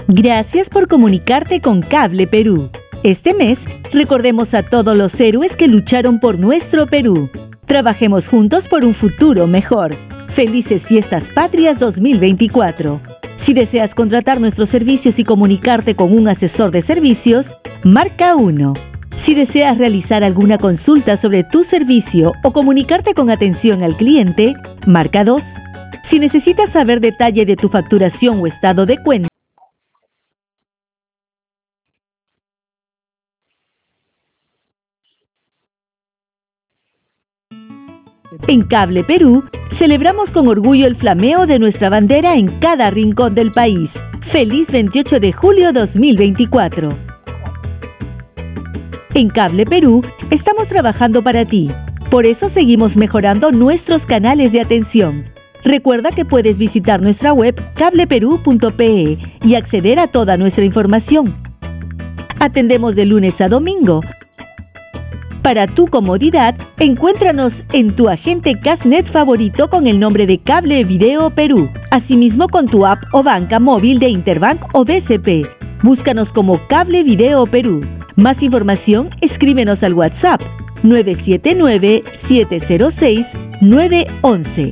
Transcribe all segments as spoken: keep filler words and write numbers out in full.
Gracias por comunicarte con Cable Perú. Este mes, recordemos a todos los héroes que lucharon por nuestro Perú. Trabajemos juntos por un futuro mejor. Felices Fiestas Patrias dos mil veinticuatro. Si deseas contratar nuestros servicios y comunicarte con un asesor de servicios, marca uno. Si deseas realizar alguna consulta sobre tu servicio o comunicarte con atención al cliente, marca dos. Si necesitas saber detalle de tu facturación o estado de cuenta, en Cable Perú, celebramos con orgullo el flameo de nuestra bandera en cada rincón del país. ¡Feliz veintiocho de julio dos mil veinticuatro! En Cable Perú, estamos trabajando para ti. Por eso seguimos mejorando nuestros canales de atención. Recuerda que puedes visitar nuestra web cable perú punto pe y acceder a toda nuestra información. Atendemos de lunes a domingo. Para tu comodidad, encuéntranos en tu agente Casnet favorito con el nombre de Cable Video Perú. Asimismo con tu app o banca móvil de Interbank o B C P. Búscanos como Cable Video Perú. Más información, escríbenos al WhatsApp nueve siete nueve, siete cero seis, nueve uno uno.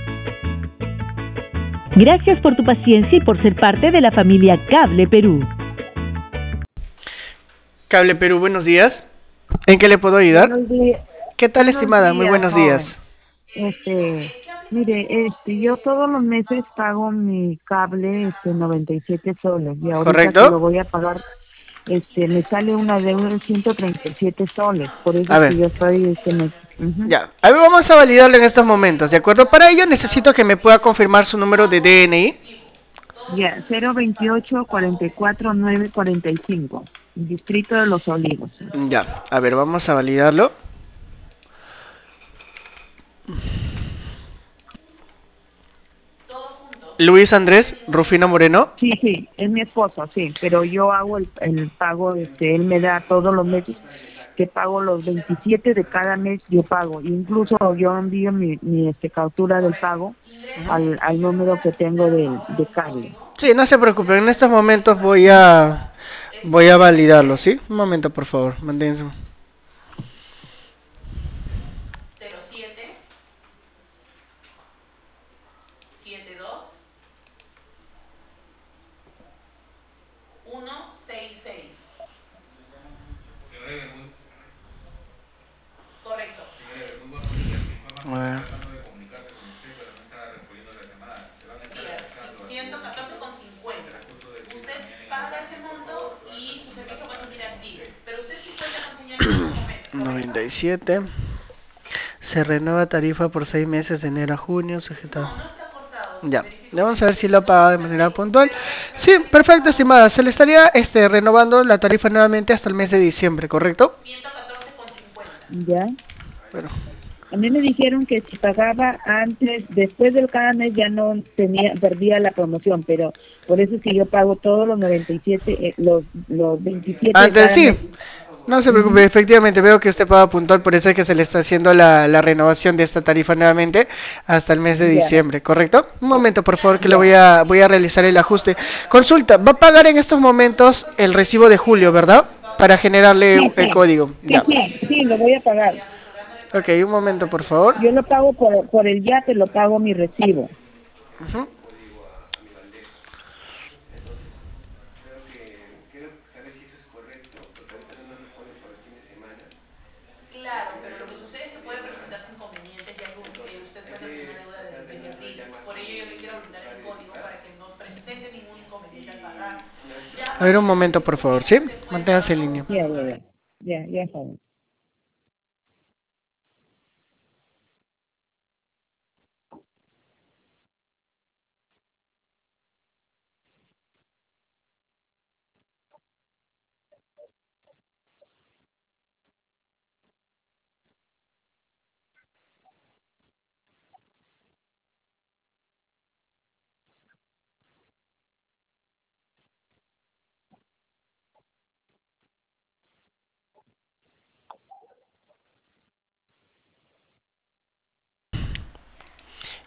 Gracias por tu paciencia y por ser parte de la familia Cable Perú. Cable Perú, buenos días. ¿En qué le puedo ayudar? Buenos días. ¿Qué tal, Buenos estimada? días, Muy buenos joven. días. Este, mire, este, yo todos los meses pago mi cable, este, noventa y siete soles, y ahorita que lo ¿Correcto? voy a pagar, este, me sale una deuda de ciento treinta y siete soles, por eso A es ver, que yo estoy, este, me, ujú. ya. A ver, vamos a validarlo en estos momentos, ¿de acuerdo? Para ello necesito que me pueda confirmar su número de D N I. Ya, cero veintiocho, cuarenta y cuatro, nueve cuarenta y cinco, Distrito de Los Olivos. Ya, a ver, vamos a validarlo. Luis Andrés Rufino Moreno. Sí, sí, es mi esposo, sí, pero yo hago el, el pago, este, él me da todos los meses, que pago los veintisiete de cada mes, yo pago, incluso yo envío mi, mi este, captura del pago al, al número que tengo de, de cable. Sí, no se preocupen, en estos momentos voy a voy a validarlo, ¿sí? Un momento, por favor, manténganse. A ver. noventa y siete. Se renueva tarifa por seis meses de enero a junio, sujetado. Ya, vamos a ver si lo ha pagado de manera puntual. Sí, perfecto, estimada. Se le estaría este, renovando la tarifa nuevamente hasta el mes de diciembre, ¿correcto? ¿Ya? Bueno. A mí me dijeron que si pagaba antes, después del cada mes ya no tenía, perdía la promoción, pero por eso es que yo pago todos los noventa y siete, eh, los, los veintisiete de Antes cada sí. mes. No se preocupe, Uh-huh. efectivamente veo que usted paga puntual, por eso es que se le está haciendo la, la renovación de esta tarifa nuevamente hasta el mes de Ya, diciembre, ¿correcto? Un momento, por favor, que le ya. voy a, voy a realizar el ajuste. Consulta, va a pagar en estos momentos el recibo de julio, ¿verdad? Para generarle Sí, el sí, código. sí, Ya. sí, sí, lo voy a pagar. Ok, un momento, por favor. Yo lo pago por, por el yate, lo pago mi recibo. Ujú. A ver, un momento, por favor, ¿sí? Manténgase en línea. Ya, ya, ya, ya, ya, joven.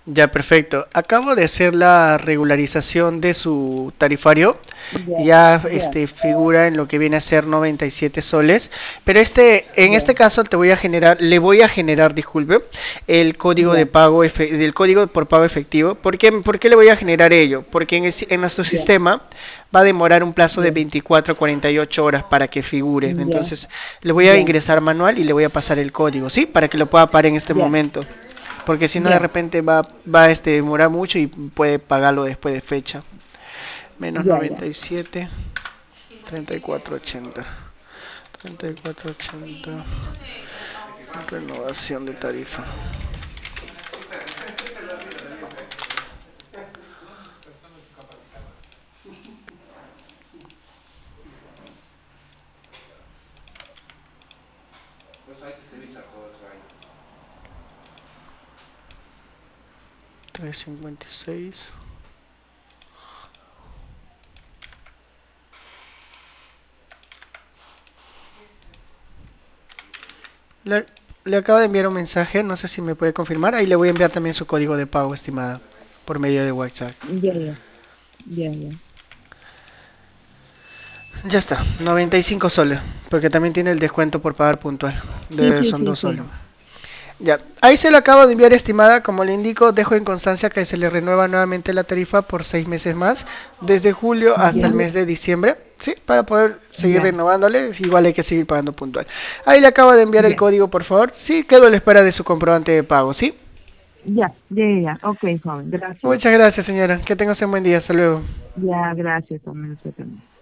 Ya, perfecto. Acabo de hacer la regularización de su tarifario. Ya, Ya, ya, este figura en lo que viene a ser noventa y siete soles. Pero este, en ya, este caso te voy a generar, le voy a generar, disculpe, el código de ya, pago, efe- del código por pago efectivo. ¿Por qué, por qué le voy a generar ello? Porque en, el si- en nuestro ya, sistema va a demorar un plazo de ya, veinticuatro a cuarenta y ocho horas para que figure. ya, Entonces, le voy a ya, ingresar manual y le voy a pasar el código, ¿sí? Para que lo pueda pagar en este ya, momento. Porque si no, de ya, repente va, va a este, demorar mucho y puede pagarlo después de fecha. Menos ya, ya. noventa y siete, treinta y cuatro ochenta. treinta y cuatro ochenta. Renovación de tarifa. trescientos cincuenta y seis. Le, le acabo de enviar un mensaje, no sé si me puede confirmar. Ahí le voy a enviar también su código de pago, estimada, por medio de WhatsApp. Ya, ya, ya, ya. Ya está, noventa y cinco soles, porque también tiene el descuento por pagar puntual. Sí, De, sí, son sí, dos soles. sí. Ya, ahí se lo acabo de enviar, estimada. Como le indico, dejo en constancia que se le renueva nuevamente la tarifa por seis meses más, desde julio hasta Ya, el mes de diciembre, ¿sí? Para poder seguir ya, renovándole, igual hay que seguir pagando puntual. Ahí le acabo de enviar el ya, código, por favor. Sí, quedo a la espera de su comprobante de pago, ¿sí? ya, ya, ya, ya. Ok, joven, gracias. Muchas gracias, señora. Que tengas un buen día. Hasta luego. Ya, gracias también, usted también.